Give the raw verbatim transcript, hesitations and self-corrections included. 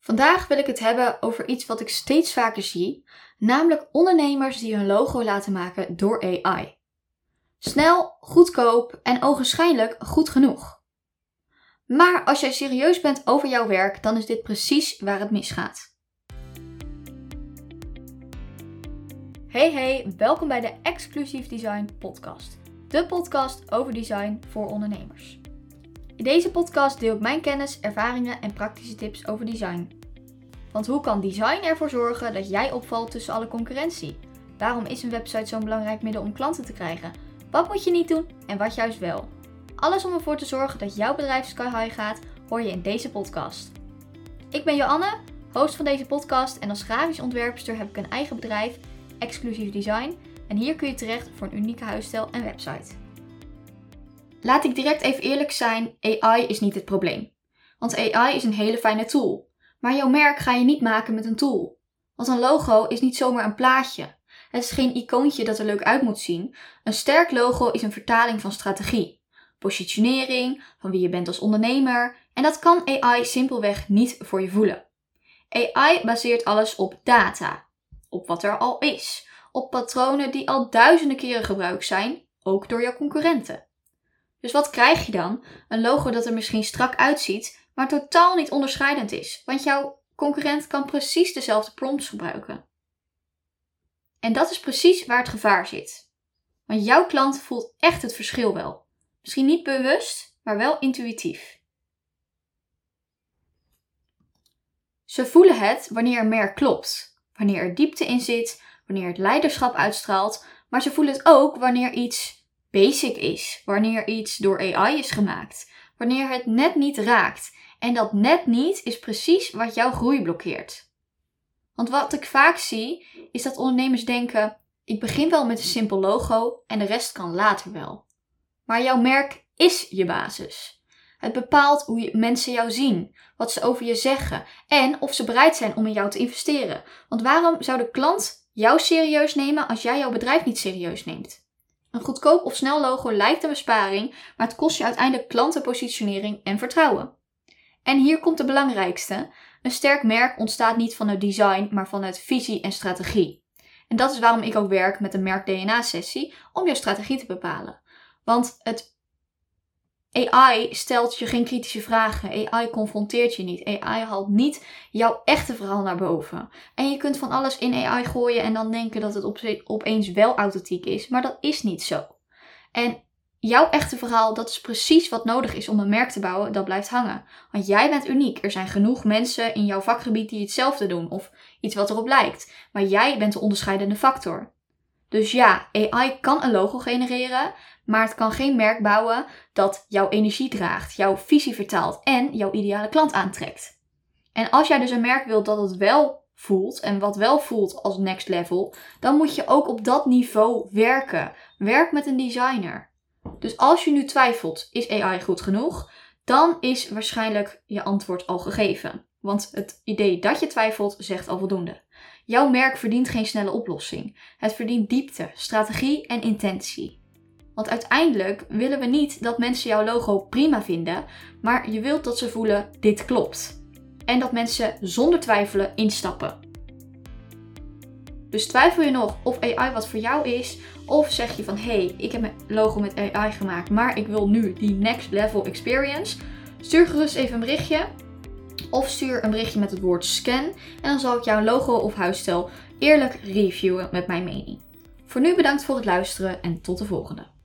Vandaag wil ik het hebben over iets wat ik steeds vaker zie, namelijk ondernemers die hun logo laten maken door A I. Snel, goedkoop en ogenschijnlijk goed genoeg. Maar als jij serieus bent over jouw werk, dan is dit precies waar het misgaat. Hey hey, welkom bij de Exclusive Design Podcast. De podcast over design voor ondernemers. In deze podcast deel ik mijn kennis, ervaringen en praktische tips over design. Want hoe kan design ervoor zorgen dat jij opvalt tussen alle concurrentie? Waarom is een website zo'n belangrijk middel om klanten te krijgen? Wat moet je niet doen en wat juist wel? Alles om ervoor te zorgen dat jouw bedrijf sky high gaat, hoor je in deze podcast. Ik ben Joanne, host van deze podcast en als grafisch ontwerpster heb ik een eigen bedrijf, Exclusive Design. En hier kun je terecht voor een unieke huisstijl en website. Laat ik direct even eerlijk zijn, A I is niet het probleem. Want A I is een hele fijne tool. Maar jouw merk ga je niet maken met een tool. Want een logo is niet zomaar een plaatje. Het is geen icoontje dat er leuk uit moet zien. Een sterk logo is een vertaling van strategie, positionering, van wie je bent als ondernemer. En dat kan A I simpelweg niet voor je voelen. A I baseert alles op data. Op wat er al is. Op patronen die al duizenden keren gebruikt zijn, ook door jouw concurrenten. Dus wat krijg je dan? Een logo dat er misschien strak uitziet, maar totaal niet onderscheidend is. Want jouw concurrent kan precies dezelfde prompts gebruiken. En dat is precies waar het gevaar zit. Want jouw klant voelt echt het verschil wel. Misschien niet bewust, maar wel intuïtief. Ze voelen het wanneer een merk klopt. Wanneer er diepte in zit, wanneer het leiderschap uitstraalt. Maar ze voelen het ook wanneer iets basic is. Wanneer iets door A I is gemaakt. Wanneer het net niet raakt. En dat net niet is precies wat jouw groei blokkeert. Want wat ik vaak zie, is dat ondernemers denken, ik begin wel met een simpel logo en de rest kan later wel. Maar jouw merk is je basis. Het bepaalt hoe je, mensen jou zien, wat ze over je zeggen en of ze bereid zijn om in jou te investeren. Want waarom zou de klant jou serieus nemen als jij jouw bedrijf niet serieus neemt? Een goedkoop of snel logo lijkt een besparing, maar het kost je uiteindelijk klantenpositionering en vertrouwen. En hier komt de belangrijkste. Een sterk merk ontstaat niet vanuit design, maar vanuit visie en strategie. En dat is waarom ik ook werk met een merk-D N A-sessie om jouw strategie te bepalen. Want het A I stelt je geen kritische vragen. A I confronteert je niet. A I haalt niet jouw echte verhaal naar boven. En je kunt van alles in A I gooien en dan denken dat het op, opeens wel authentiek is. Maar dat is niet zo. En jouw echte verhaal, dat is precies wat nodig is om een merk te bouwen dat blijft hangen. Want jij bent uniek. Er zijn genoeg mensen in jouw vakgebied die hetzelfde doen of iets wat erop lijkt. Maar jij bent de onderscheidende factor. Dus ja, A I kan een logo genereren, maar het kan geen merk bouwen dat jouw energie draagt, jouw visie vertaalt en jouw ideale klant aantrekt. En als jij dus een merk wilt dat het wel voelt en wat wel voelt als next level, dan moet je ook op dat niveau werken. Werk met een designer. Dus als je nu twijfelt, is A I goed genoeg? Dan is waarschijnlijk je antwoord al gegeven. Want het idee dat je twijfelt zegt al voldoende. Jouw merk verdient geen snelle oplossing. Het verdient diepte, strategie en intentie. Want uiteindelijk willen we niet dat mensen jouw logo prima vinden, maar je wilt dat ze voelen, dit klopt. En dat mensen zonder twijfelen instappen. Dus twijfel je nog of A I wat voor jou is? Of zeg je van, hé, hey, ik heb mijn logo met A I gemaakt, maar ik wil nu die next level experience. Stuur gerust even een berichtje. Of stuur een berichtje met het woord scan. En dan zal ik jouw logo of huisstijl eerlijk reviewen met mijn mening. Voor nu bedankt voor het luisteren en tot de volgende.